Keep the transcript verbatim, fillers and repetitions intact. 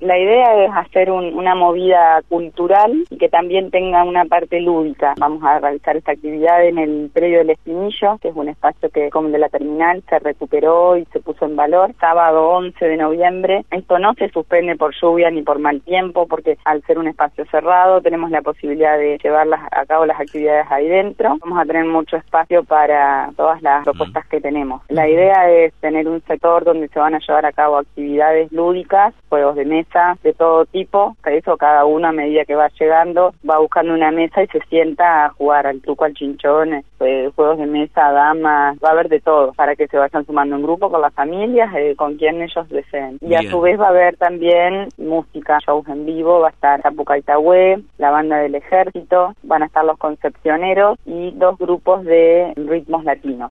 La idea es hacer un, una movida cultural y que también tenga una parte lúdica. Vamos a realizar esta actividad en el predio del Espinillo, que es un espacio que, como de la terminal, se recuperó y se puso en valor. Sábado once de noviembre. Esto no se suspende por lluvia ni por mal tiempo, porque al ser un espacio cerrado tenemos la posibilidad de llevar las, a cabo las actividades ahí dentro. Vamos a tener mucho espacio para todas las propuestas que tenemos. La idea es tener un sector donde se van a llevar a cabo actividades lúdicas, juegos de mesa de todo tipo. Para eso cada uno, a medida que va llegando, va buscando una mesa y se sienta a jugar al truco, al chinchón, eh, juegos de mesa, damas, va a haber de todo, para que se vayan sumando en grupo con las familias, eh, con quien ellos deseen. Y Bien. A su vez va a haber también música, shows en vivo, va a estar Zapucaitahue, la banda del ejército, van a estar los concepcioneros y dos grupos de ritmos latinos.